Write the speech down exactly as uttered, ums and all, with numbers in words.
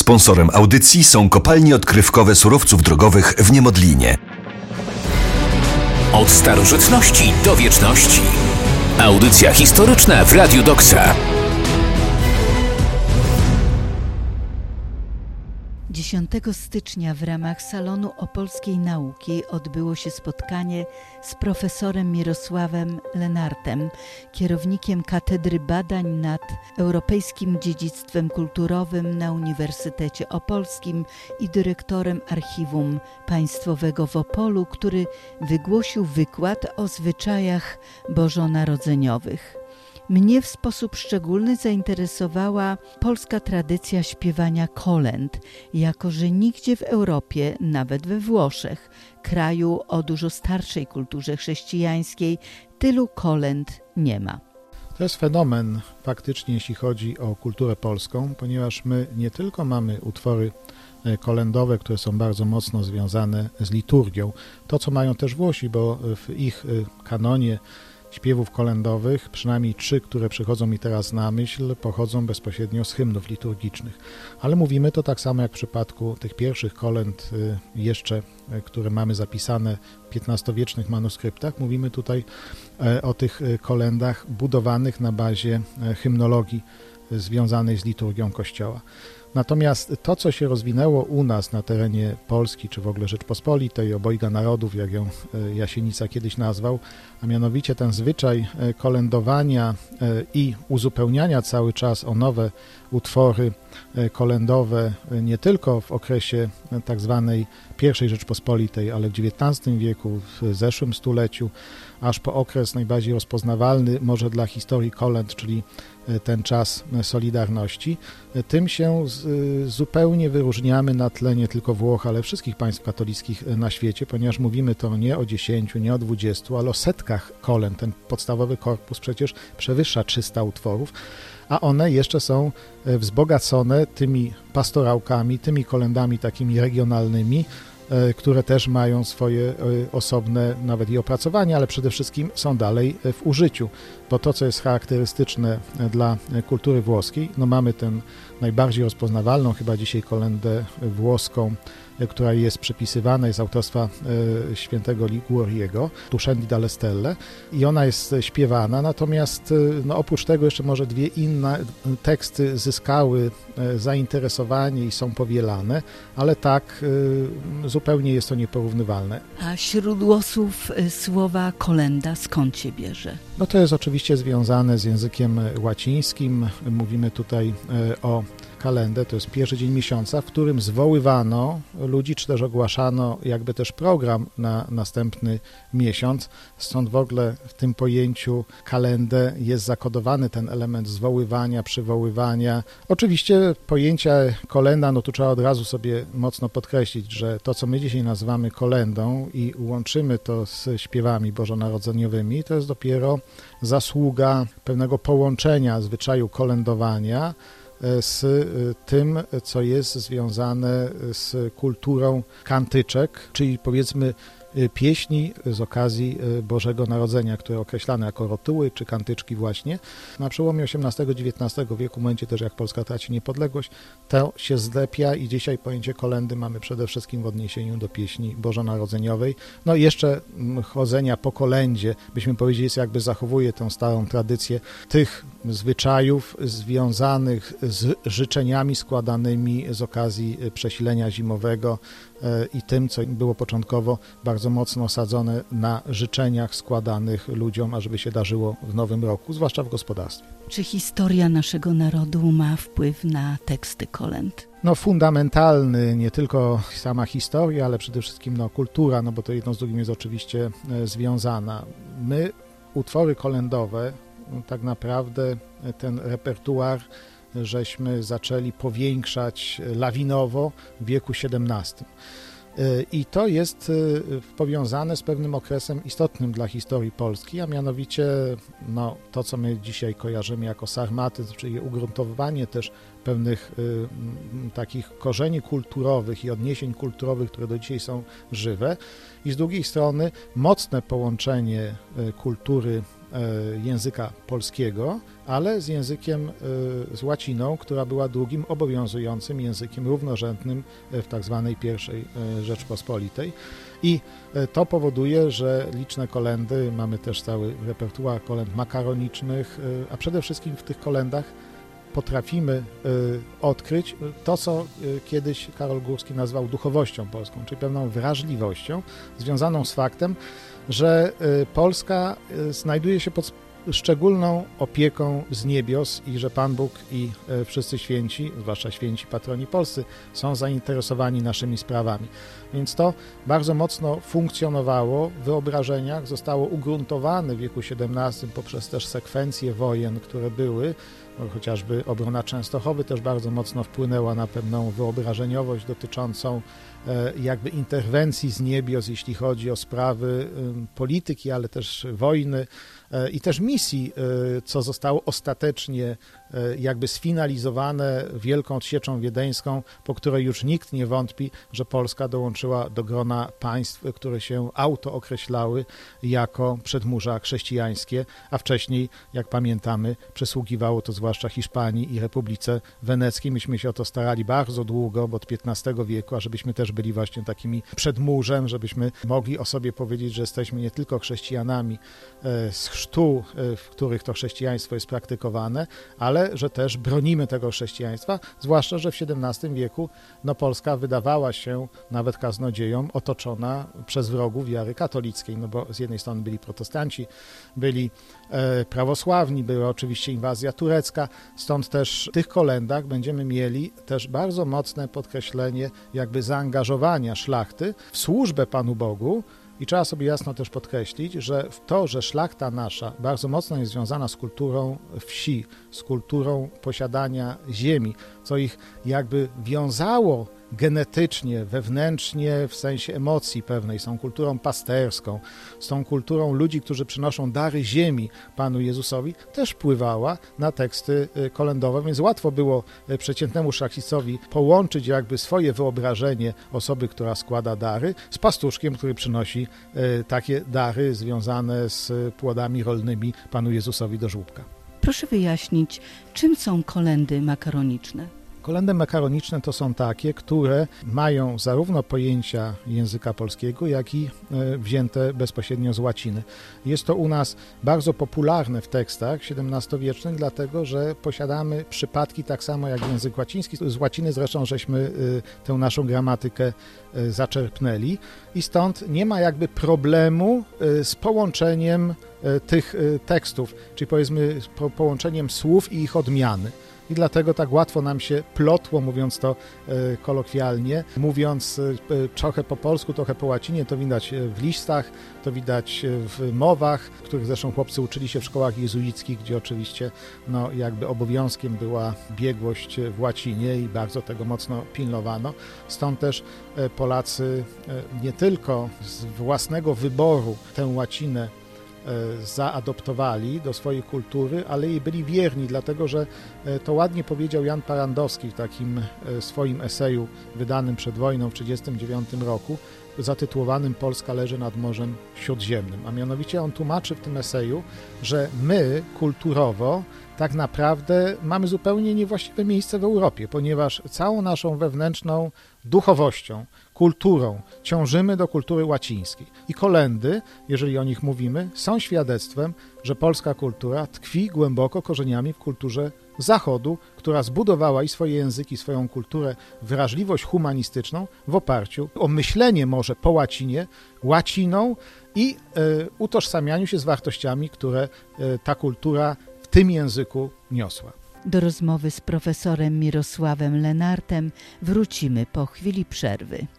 Sponsorem audycji są kopalnie odkrywkowe surowców drogowych w Niemodlinie. Od starożytności do wieczności. Audycja historyczna w Radiu Doksa. dziesiątego stycznia w ramach Salonu Opolskiej Nauki odbyło się spotkanie z profesorem Mirosławem Lenartem, kierownikiem Katedry Badań nad Europejskim Dziedzictwem Kulturowym na Uniwersytecie Opolskim i dyrektorem Archiwum Państwowego w Opolu, który wygłosił wykład o zwyczajach bożonarodzeniowych. Mnie w sposób szczególny zainteresowała polska tradycja śpiewania kolęd, jako że nigdzie w Europie, nawet we Włoszech, kraju o dużo starszej kulturze chrześcijańskiej, tylu kolęd nie ma. To jest fenomen faktycznie, jeśli chodzi o kulturę polską, ponieważ my nie tylko mamy utwory kolędowe, które są bardzo mocno związane z liturgią, to co mają też Włosi, bo w ich kanonie śpiewów kolędowych, przynajmniej trzy, które przychodzą mi teraz na myśl, pochodzą bezpośrednio z hymnów liturgicznych. Ale mówimy to tak samo jak w przypadku tych pierwszych kolęd jeszcze, które mamy zapisane w piętnastowiecznych manuskryptach. Mówimy tutaj o tych kolędach budowanych na bazie hymnologii związanej z liturgią Kościoła. Natomiast to, co się rozwinęło u nas na terenie Polski, czy w ogóle Rzeczpospolitej, obojga narodów, jak ją Jasienica kiedyś nazwał, a mianowicie ten zwyczaj kolędowania i uzupełniania cały czas o nowe utwory kolędowe, nie tylko w okresie tak zwanej pierwszej Rzeczpospolitej, ale w dziewiętnastym wieku, w zeszłym stuleciu, aż po okres najbardziej rozpoznawalny może dla historii kolęd, czyli ten czas Solidarności. Tym się zupełnie wyróżniamy na tle nie tylko Włoch, ale wszystkich państw katolickich na świecie, ponieważ mówimy to nie o dziesięciu, nie o dwudziestu, ale o setkach kolęd. Ten podstawowy korpus przecież przewyższa trzysta utworów, a one jeszcze są wzbogacone tymi pastorałkami, tymi kolędami takimi regionalnymi, które też mają swoje osobne nawet i opracowania, ale przede wszystkim są dalej w użyciu, bo to, co jest charakterystyczne dla kultury włoskiej, no mamy tę najbardziej rozpoznawalną chyba dzisiaj kolędę włoską, która jest przypisywana, jest autorstwa e, świętego Liguoriego, Tu scendi dalle stelle, i ona jest śpiewana, natomiast no, oprócz tego jeszcze może dwie inne teksty zyskały e, zainteresowanie i są powielane, ale tak e, zupełnie jest to nieporównywalne. A źródło słów słowa kolenda skąd się bierze? No to jest oczywiście związane z językiem łacińskim. Mówimy tutaj e, o kalendę, to jest pierwszy dzień miesiąca, w którym zwoływano ludzi, czy też ogłaszano jakby też program na następny miesiąc. Stąd w ogóle w tym pojęciu kalendę jest zakodowany ten element zwoływania, przywoływania. Oczywiście pojęcia kolenda, no tu trzeba od razu sobie mocno podkreślić, że to, co my dzisiaj nazywamy kolendą i łączymy to z śpiewami bożonarodzeniowymi, to jest dopiero zasługa pewnego połączenia zwyczaju kolędowania z tym, co jest związane z kulturą kantyczek, czyli powiedzmy pieśni z okazji Bożego Narodzenia, które określane jako rotuły czy kantyczki właśnie. Na przełomie osiemnastego dziewiętnastego wieku, w momencie też jak Polska traci niepodległość, to się zlepia i dzisiaj pojęcie kolendy mamy przede wszystkim w odniesieniu do pieśni bożonarodzeniowej. No i jeszcze chodzenia po kolędzie, byśmy powiedzieli, jest jakby zachowuje tę starą tradycję tych zwyczajów związanych z życzeniami składanymi z okazji przesilenia zimowego i tym, co było początkowo bardzo mocno osadzone na życzeniach składanych ludziom, ażeby się darzyło w nowym roku, zwłaszcza w gospodarstwie. Czy historia naszego narodu ma wpływ na teksty kolęd? No fundamentalny, nie tylko sama historia, ale przede wszystkim no, kultura, no bo to jedno z drugim jest oczywiście e, związana. My utwory kolędowe, no, tak naprawdę ten repertuar żeśmy zaczęli powiększać lawinowo w wieku siedemnastym. I to jest powiązane z pewnym okresem istotnym dla historii Polski, a mianowicie no, to, co my dzisiaj kojarzymy jako sarmatyzm, czyli ugruntowanie też pewnych y, takich korzeni kulturowych i odniesień kulturowych, które do dzisiaj są żywe, i z drugiej strony mocne połączenie y, kultury języka polskiego, ale z językiem, z łaciną, która była drugim obowiązującym językiem równorzędnym w tak zwanej pierwszej Rzeczpospolitej. I to powoduje, że liczne kolendy, mamy też cały repertuar kolęd makaronicznych, a przede wszystkim w tych kolendach potrafimy odkryć to, co kiedyś Karol Górski nazwał duchowością polską, czyli pewną wrażliwością związaną z faktem, że Polska znajduje się pod szczególną opieką z niebios i że Pan Bóg i wszyscy święci, zwłaszcza święci patroni polscy, są zainteresowani naszymi sprawami. Więc to bardzo mocno funkcjonowało w wyobrażeniach, zostało ugruntowane w wieku siedemnastym poprzez też sekwencje wojen, które były, chociażby obrona Częstochowy też bardzo mocno wpłynęła na pewną wyobrażeniowość dotyczącą jakby interwencji z niebios, jeśli chodzi o sprawy polityki, ale też wojny i też misji, co zostało ostatecznie jakby sfinalizowane Wielką Sieczą Wiedeńską, po której już nikt nie wątpi, że Polska dołączyła do grona państw, które się autookreślały jako przedmurza chrześcijańskie, a wcześniej, jak pamiętamy, przysługiwało to zwłaszcza Hiszpanii i Republice Weneckiej. Myśmy się o to starali bardzo długo, bo od piętnastego wieku, a żebyśmy też byli właśnie takimi przedmurzem, żebyśmy mogli o sobie powiedzieć, że jesteśmy nie tylko chrześcijanami z chrztu, w których to chrześcijaństwo jest praktykowane, ale że też bronimy tego chrześcijaństwa, zwłaszcza, że w siedemnastym wieku no, Polska wydawała się nawet kaznodziejom otoczona przez wrogów wiary katolickiej, no bo z jednej strony byli protestanci, byli e, prawosławni, była oczywiście inwazja turecka, stąd też w tych kolendach będziemy mieli też bardzo mocne podkreślenie jakby zaangażowania szlachty w służbę Panu Bogu. I trzeba sobie jasno też podkreślić, że to, że szlachta nasza bardzo mocno jest związana z kulturą wsi, z kulturą posiadania ziemi, co ich jakby wiązało genetycznie, wewnętrznie, w sensie emocji pewnej, są kulturą pasterską, są kulturą ludzi, którzy przynoszą dary ziemi Panu Jezusowi, też wpływała na teksty kolędowe, więc łatwo było przeciętnemu szlachcicowi połączyć jakby swoje wyobrażenie osoby, która składa dary, z pastuszkiem, który przynosi takie dary związane z płodami rolnymi Panu Jezusowi do żłóbka. Proszę wyjaśnić, czym są kolendy makaroniczne? Kolendy makaroniczne to są takie, które mają zarówno pojęcia języka polskiego, jak i wzięte bezpośrednio z łaciny. Jest to u nas bardzo popularne w tekstach siedemnastowiecznych, dlatego że posiadamy przypadki tak samo jak język łaciński. Z łaciny zresztą żeśmy tę naszą gramatykę zaczerpnęli i stąd nie ma jakby problemu z połączeniem tych tekstów, czyli powiedzmy z połączeniem słów i ich odmiany. I dlatego tak łatwo nam się plotło, mówiąc to e, kolokwialnie, mówiąc e, trochę po polsku, trochę po łacinie, to widać w listach, to widać w mowach, których zresztą chłopcy uczyli się w szkołach jezuickich, gdzie oczywiście no, jakby obowiązkiem była biegłość w łacinie i bardzo tego mocno pilnowano. Stąd też e, Polacy e, nie tylko z własnego wyboru tę łacinę zaadoptowali do swojej kultury, ale jej byli wierni, dlatego że to ładnie powiedział Jan Parandowski w takim swoim eseju wydanym przed wojną w tysiąc dziewięćset trzydziestym dziewiątym roku, zatytułowanym Polska leży nad Morzem Śródziemnym. A mianowicie on tłumaczy w tym eseju, że my kulturowo tak naprawdę mamy zupełnie niewłaściwe miejsce w Europie, ponieważ całą naszą wewnętrzną duchowością, kulturą ciążymy do kultury łacińskiej. I kolendy, jeżeli o nich mówimy, są świadectwem, że polska kultura tkwi głęboko korzeniami w kulturze Zachodu, która zbudowała i swoje języki, swoją kulturę, wrażliwość humanistyczną w oparciu o myślenie może po łacinie, łaciną i y, utożsamianiu się z wartościami, które y, ta kultura w tym języku niosła. Do rozmowy z profesorem Mirosławem Lenartem wrócimy po chwili przerwy.